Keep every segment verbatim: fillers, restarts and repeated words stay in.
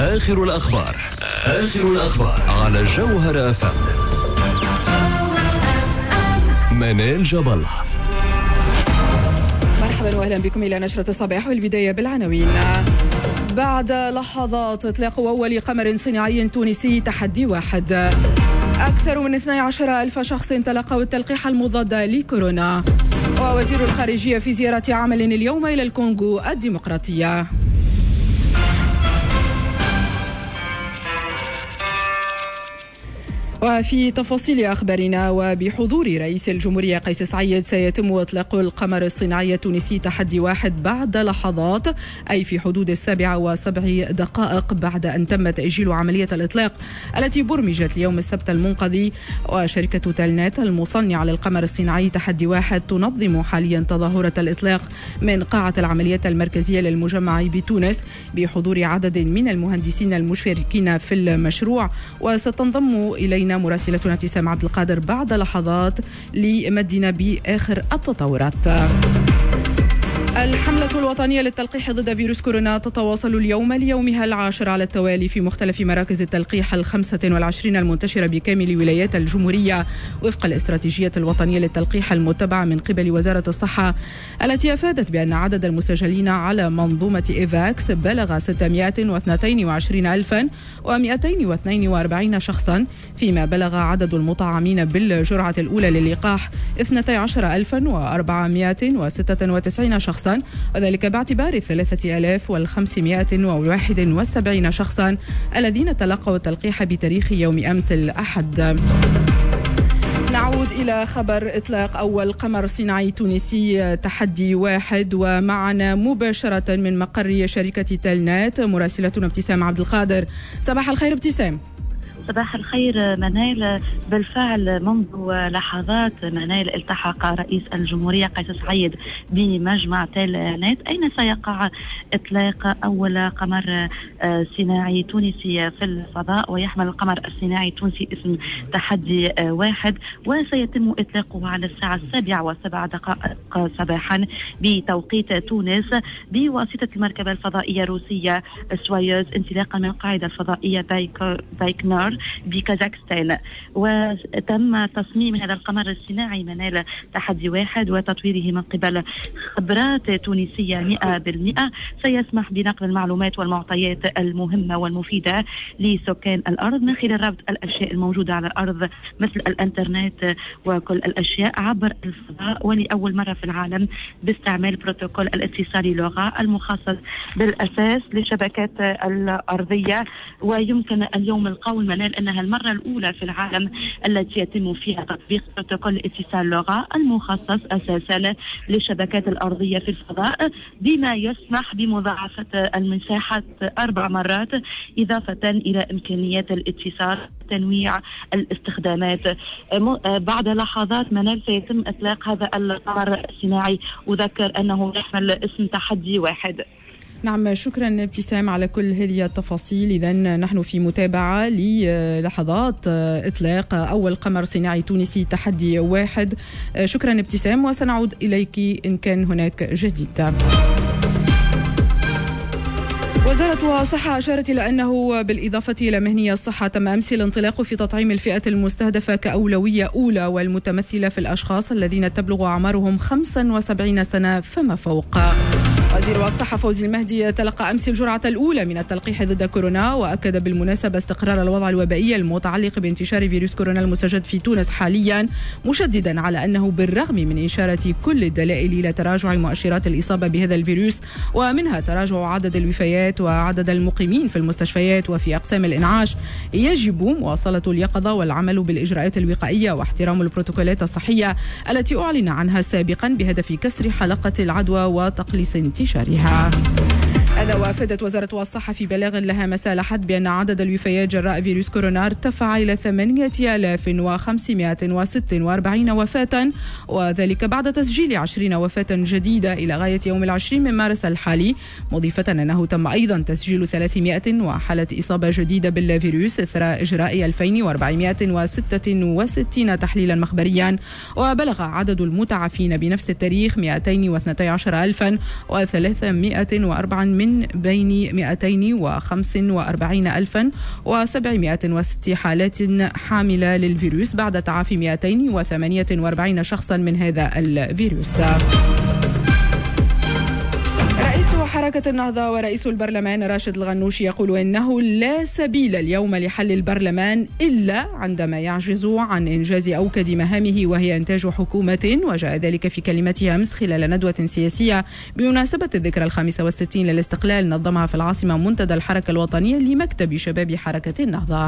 آخر الأخبار آخر الأخبار على جوهر أف أم. منال جاب الله. مرحبا واهلا بكم الى نشرة الصباح، والبداية بالعناوين. بعد لحظات اطلاق اول قمر صناعي تونسي تحدي واحد. اكثر من اثني عشر ألف شخص تلقوا التلقيح المضاد لكورونا. ووزير الخارجية في زيارة عمل اليوم الى الكونغو الديمقراطية. وفي تفاصيل أخبارنا، وبحضور رئيس الجمهورية قيس سعيد، سيتم إطلاق القمر الصناعي التونسي تحدي واحد بعد لحظات، أي في حدود السابعة وسبع دقائق بعد أن تم تأجيل عملية الإطلاق التي برمجت ليوم السبت المنقضي. وشركة تلنت المصنعة للقمر الصناعي تحدي واحد تنظم حاليا تظاهرة الإطلاق من قاعة العمليات المركزية للمجمع بتونس بحضور عدد من المهندسين المشاركين في المشروع. وستنضم إلينا مراسلتنا ابتسام عبد القادر بعد لحظات لمدنا بآخر التطورات. الحملة الوطنية للتلقيح ضد فيروس كورونا تتواصل اليوم ليومها العاشر على التوالي في مختلف مراكز التلقيح الخمسة والعشرين المنتشرة بكامل ولايات الجمهورية وفق الاستراتيجية الوطنية للتلقيح المتبعة من قبل وزارة الصحة، التي أفادت بأن عدد المسجلين على منظومة إيفاكس بلغ ستمائة واثنين وعشرين ألفا ومائتين واثنين وأربعين شخصا، فيما بلغ عدد المطعمين بالجرعة الأولى للقاح اثنتي عشرة ألفا وأربعمائة وستة وتسعين شخصا، وذلك باعتبار ثلاثة آلاف وخمسمائة وواحد وسبعين شخصا الذين تلقوا التلقيح بتاريخ يوم أمس الأحد. نعود إلى خبر إطلاق أول قمر صناعي تونسي تحدي واحد، ومعنا مباشرة من مقر شركة تلنت مراسلتنا ابتسام عبد القادر. صباح الخير ابتسام. صباح الخير منال. بالفعل منذ لحظات منال التحق رئيس الجمهورية قيس سعيد بمجمع تلنت أين سيقع إطلاق أول قمر صناعي تونسي في الفضاء، ويحمل القمر الصناعي التونسي اسم تحدي واحد، وسيتم إطلاقه على الساعة السابعة وسبع دقائق صباحا بتوقيت تونس بواسطة المركبة الفضائية الروسية سوايوز انطلاقا من القاعدة الفضائية بايك بايكنار بكازاخستان. وتم تصميم هذا القمر الصناعي منال تحدي واحد وتطويره من قبل خبرات تونسية مئة بالمئة، سيسمح بنقل المعلومات والمعطيات المهمة والمفيدة لسكان الأرض من خلال ربط الأشياء الموجودة على الأرض مثل الإنترنت وكل الأشياء عبر الفضاء، ولأول مرة في العالم باستعمال بروتوكول الاتصال اللغة المخصص بالأساس للشبكات الأرضية. ويمكن اليوم القول منال أنها المرة الأولى في العالم التي يتم فيها تطبيق بروتوكول اتصال اللغة المخصص أساسا للشبكات الأرضية في الفضاء، بما يسمح بمضاعفة المساحة أربع مرات إضافة إلى إمكانيات الاتصال تنويع الاستخدامات. بعد لحظات منال سيتم إطلاق هذا القمر الصناعي، أذكر أنه يحمل اسم تحدي واحد. نعم، شكرا ابتسام على كل هذه التفاصيل. إذن نحن في متابعة للحظات إطلاق أول قمر صناعي تونسي تحدي واحد. شكرا ابتسام، وسنعود إليك إن كان هناك جديد. وزارة الصحة أشارت إلى أنه بالإضافة إلى مهنية الصحة تم أمس الانطلاق في تطعيم الفئة المستهدفة كأولوية أولى، والمتمثلة في الأشخاص الذين تبلغ أعمارهم خمسة وسبعين سنة فما فوق. وزير الصحة فوزي المهدي تلقى أمس الجرعة الأولى من التلقيح ضد كورونا، وأكد بالمناسبة استقرار الوضع الوبائي المتعلق بانتشار فيروس كورونا المستجد في تونس حاليا، مشددا على أنه بالرغم من إشارة كل الدلائل إلى تراجع مؤشرات الإصابة بهذا الفيروس، ومنها تراجع عدد الوفيات وعدد المقيمين في المستشفيات وفي أقسام الإنعاش، يجب مواصلة اليقظة والعمل بالإجراءات الوقائية واحترام البروتوكولات الصحية التي أعلن عنها سابقا بهدف كسر حلقة العدوى وتقليص انتشارها. هذا وافدت وزارة الصحة في بلاغ لها مساء الأحد بأن عدد الوفيات جراء فيروس كورونا ارتفع إلى ثمانية آلاف وخمسمائة وستة وأربعين وفاة، وذلك بعد تسجيل عشرين وفاة جديدة إلى غاية يوم العشرين من مارس الحالي، مضيفة أنه تم أيضا تسجيل ثلاثمائة وحالة إصابة جديدة بالفيروس إثر إجراء ألفين وأربعمائة وستة وستين تحليلا مخبريا، وبلغ عدد المتعافين بنفس التاريخ مائتين واثنتي عشرة ألفا وثلاثمائة وأربعة من من بين مئتين وخمسة وأربعين ألفا وسبعمائة وستة حالات حاملة للفيروس بعد تعافي مئتين وثمانية وأربعين شخصا من هذا الفيروس. رئيس حركة النهضة ورئيس البرلمان راشد الغنوشي يقول إنه لا سبيل اليوم لحل البرلمان إلا عندما يعجز عن إنجاز أوكد مهامه وهي إنتاج حكومة. وجاء ذلك في كلمته أمس خلال ندوة سياسية بمناسبة الذكرى الخامسة والستين للاستقلال نظمها في العاصمة منتدى الحركة الوطنية لمكتب شباب حركة النهضة.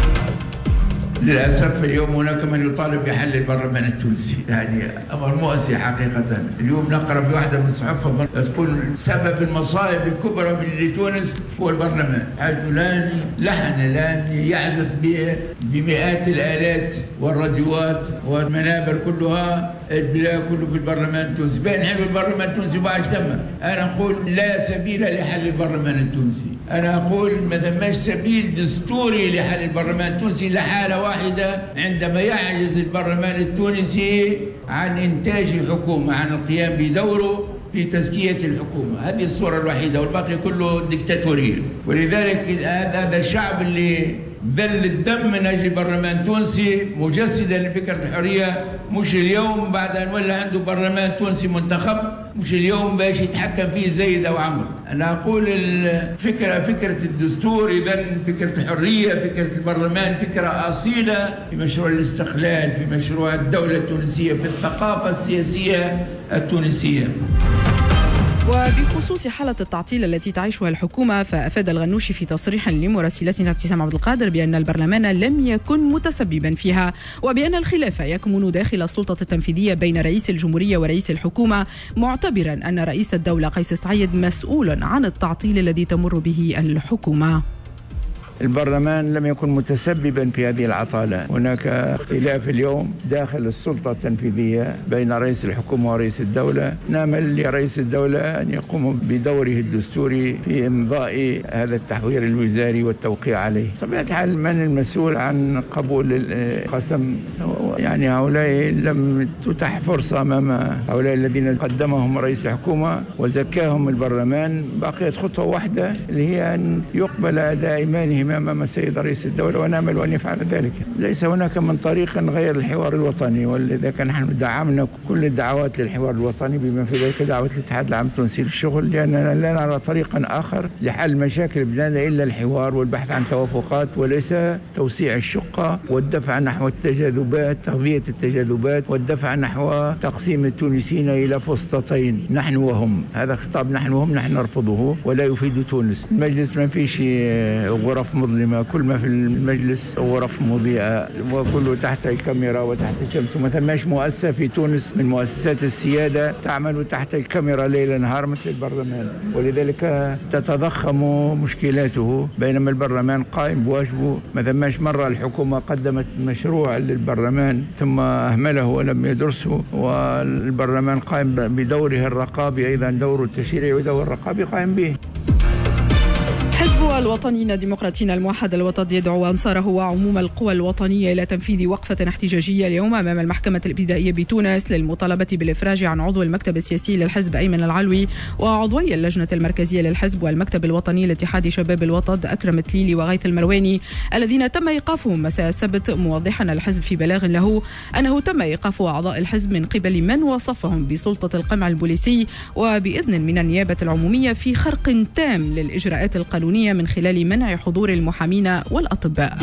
للأسف اليوم هناك من يطالب بحل البرلمان التونسي، يعني أمر مؤسف حقيقة. اليوم نقرأ في واحدة من الصحف تقول سبب المصائب الكبرى لتونس هو البرلمان، حيث الآن لحن الآن يعزف بمئات الآلات والراديوات والمنابر كلها البلاد كله في البرلمان التونسي. بين حلو البرلمان التونسي وبعد تم. أنا أقول لا سبيل لحل البرلمان التونسي. أنا أقول ما ثماش سبيل دستوري لحل البرلمان التونسي لحالة واحدة عندما يعجز البرلمان التونسي عن إنتاج حكومة، عن القيام بدوره في تزكية الحكومة. هذه الصورة الوحيدة والباقي كله ديكتاتورية. ولذلك هذا الشعب اللي ذل الدم من أجل برلمان تونسي مجسدا لفكرة الحرية، مش اليوم بعد أن ولا عنده برلمان تونسي منتخب، مش اليوم باش يتحكم فيه زيد أو عمرو. أنا أقول الفكرة فكرة الدستور، إذن فكرة الحرية، فكرة البرلمان فكرة أصيلة في مشروع الاستقلال، في مشروع الدولة التونسية، في الثقافة السياسية التونسية. وبخصوص حالة التعطيل التي تعيشها الحكومة، فأفاد الغنوشي في تصريح لمراسلتنا ابتسام عبد القادر بأن البرلمان لم يكن متسببا فيها، وبأن الخلاف يكمن داخل السلطة التنفيذية بين رئيس الجمهورية ورئيس الحكومة، معتبرا أن رئيس الدولة قيس سعيد مسؤول عن التعطيل الذي تمر به الحكومة. البرلمان لم يكن متسببا في هذه العطالة. هناك اختلاف اليوم داخل السلطة التنفيذية بين رئيس الحكومة ورئيس الدولة. نامل لرئيس الدولة أن يقوم بدوره الدستوري في إمضاء هذا التحوير الوزاري والتوقيع عليه. طبيعة الحال من المسؤول عن قبول القسم؟ يعني هؤلاء لم تتح فرصة أمام هؤلاء الذين قدمهم رئيس الحكومة وزكاهم البرلمان. بقيت خطوة واحدة اللي هي أن يقبل أداء إيمانهم أمام السيد رئيس الدولة، ونأمل أن يفعل ذلك. ليس هناك من طريق غير الحوار الوطني، ولذلك نحن دعمنا كل الدعوات للحوار الوطني بما في ذلك دعوة الاتحاد العام التونسي للشغل، لأننا لا نرى طريقا آخر لحل مشاكل بلادنا إلا الحوار والبحث عن توافقات، وليس توسيع الشقة والدفع نحو التجاذبات، تغذية التجاذبات والدفع نحو تقسيم التونسيين إلى فسطتين، نحن وهم. هذا خطاب نحن وهم نحن نرفضه ولا يفيد تونس. المجلس ما فيش غرف مظلمة، كل ما في المجلس غرف مضيئة وكله تحت الكاميرا وتحت الشمس. وما ثماش مؤسسة في تونس من مؤسسات السيادة تعمل تحت الكاميرا ليل نهار مثل البرلمان، ولذلك تتضخم مشكلاته. بينما البرلمان قائم بواجبه. ما ثماش مرة الحكومة قدمت مشروع للبرلمان ثم أهمله ولم يدرسه، والبرلمان قائم بدوره الرقابي، أيضا دور التشريعي ودور الرقابي قائم به. حزب الوطنيين الديمقراطيين الموحد الوطني يدعو أنصاره وعموم القوى الوطنية إلى تنفيذ وقفة احتجاجية اليوم أمام المحكمة الابتدائية بتونس للمطالبة بالإفراج عن عضو المكتب السياسي للحزب أيمن العلوي وعضوي اللجنة المركزية للحزب والمكتب الوطني لاتحاد شباب الوطن أكرم تليلي وغيث المرواني الذين تم إيقافهم مساء السبت، موضحا الحزب في بلاغ له أنه تم إيقاف أعضاء الحزب من قبل من وصفهم بسلطة القمع البوليسي وبإذن من النيابة العمومية في خرق تام للإجراءات القانونية من خلال منع حضور المحامين والأطباء.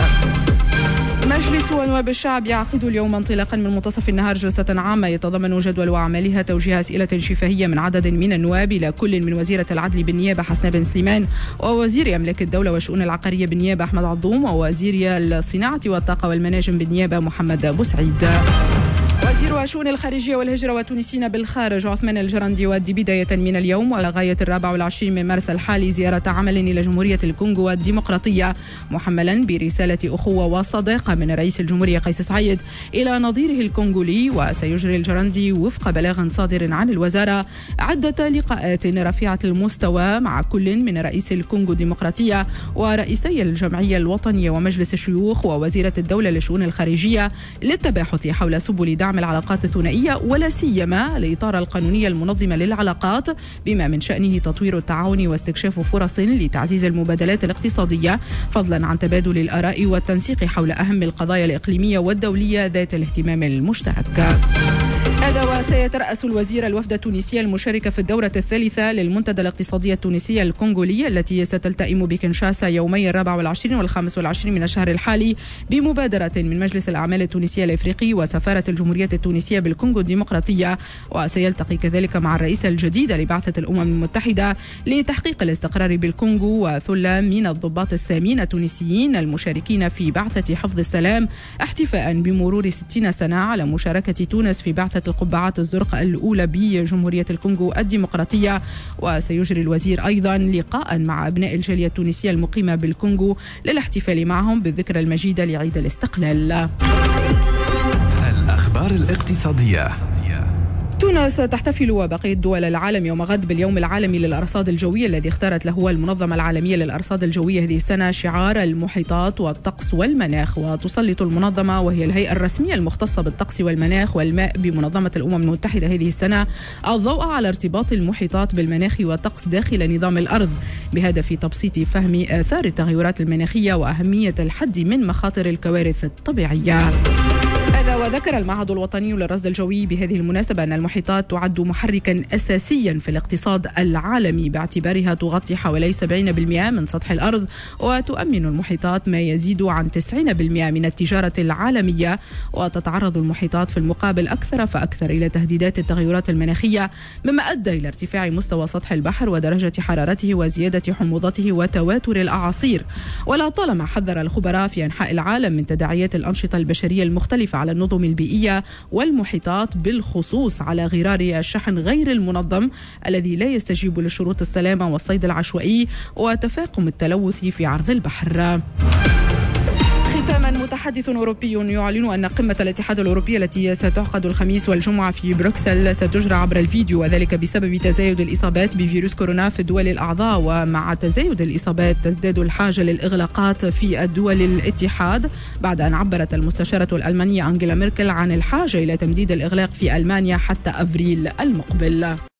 مجلس نواب الشعب يعقد اليوم انطلاقا من منتصف النهار جلسة عامة يتضمن جدول وأعمالها توجيه أسئلة شفهية من عدد من النواب إلى كل من وزيرة العدل بالنيابة حسناء بن سليمان ووزير أملاك الدولة والشؤون العقارية بالنيابة أحمد عضوم ووزير الصناعة والطاقة والمناجم بالنيابة محمد بوسعيد. وزير الشؤون الخارجية والهجرة والتونسيين بالخارج عثمان الجرندي يؤدي بداية من اليوم ولغاية الرابع والعشرين من مارس الحالي زيارة عمل إلى جمهورية الكونغو الديمقراطية محملا برسالة أخوة وصداقة من رئيس الجمهورية قيس سعيد إلى نظيره الكونغولي. وسيجري الجرندي وفق بلاغ صادر عن الوزارة عدة لقاءات رفيعة المستوى مع كل من رئيس الكونغو الديمقراطية ورئيسي الجمعية الوطنية ومجلس الشيوخ ووزيرة الدولة للشؤون الخارجية للتباحث حول سبل دعم دعم العلاقات الثنائية ولا سيما الإطار القانوني المنظم للعلاقات بما من شأنه تطوير التعاون واستكشاف فرص لتعزيز المبادلات الاقتصادية فضلا عن تبادل الآراء والتنسيق حول أهم القضايا الإقليمية والدولية ذات الاهتمام المشترك. هذا وسيترأس الوزير الوفد التونسي المشاركة في الدورة الثالثة للمنتدى الاقتصادي التونسي الكونغولي التي ستلتئم بكنشاسا يومي الرابع والعشرين والخامس والعشرين من الشهر الحالي بمبادرة من مجلس الأعمال التونسي الإفريقي وسفارة الجمهورية التونسية بالكونغو الديمقراطية. وسيلتقي كذلك مع الرئيسة الجديدة لبعثة الأمم المتحدة لتحقيق الاستقرار بالكونغو وثلة من الضباط السامين التونسيين المشاركين في بعثة حفظ السلام احتفاء بمرور ستين سنة على مشاركة تونس في بعثة القبعات الزرقاء الأولى بجمهورية الكونغو الديمقراطية. وسيجري الوزير أيضا لقاء مع أبناء الجالية التونسية المقيمة بالكونغو للاحتفال معهم بالذكرى المجيدة لعيد الاستقلال. الأخبار الاقتصادية. تونس تحتفل وبقية دول العالم يوم غد باليوم العالمي للأرصاد الجوية الذي اختارت له المنظمة العالمية للأرصاد الجوية هذه السنة شعار المحيطات والطقس والمناخ. وتسلط المنظمة وهي الهيئة الرسمية المختصة بالطقس والمناخ والماء بمنظمة الأمم المتحدة هذه السنة الضوء على ارتباط المحيطات بالمناخ والطقس داخل نظام الأرض بهدف تبسيط فهم آثار التغيرات المناخية وأهمية الحد من مخاطر الكوارث الطبيعية. هذا وذكر المعهد الوطني للرصد الجوي بهذه المناسبة أن المحيطات تعد محركا أساسيا في الاقتصاد العالمي باعتبارها تغطي حوالي سبعين بالمئة من سطح الأرض وتؤمن المحيطات ما يزيد عن تسعين بالمئة من التجارة العالمية. وتتعرض المحيطات في المقابل أكثر فأكثر إلى تهديدات التغيرات المناخية مما أدى إلى ارتفاع مستوى سطح البحر ودرجة حرارته وزيادة حموضته وتواتر الأعاصير. ولا طالما حذر الخبراء في أنحاء العالم من تداعيات الأنشطة البشرية المختلفة على النظم البيئية والمحيطات بالخصوص على غرار الشحن غير المنظم الذي لا يستجيب لشروط السلامة والصيد العشوائي وتفاقم التلوث في عرض البحر. ختاما متحدث أوروبي يعلن أن قمة الاتحاد الأوروبي التي ستعقد الخميس والجمعة في بروكسل ستجرى عبر الفيديو وذلك بسبب تزايد الإصابات بفيروس كورونا في الدول الأعضاء. ومع تزايد الإصابات تزداد الحاجة للإغلاقات في الدول الاتحاد بعد أن عبرت المستشارة الألمانية أنجيلا ميركل عن الحاجة إلى تمديد الإغلاق في ألمانيا حتى أفريل المقبل.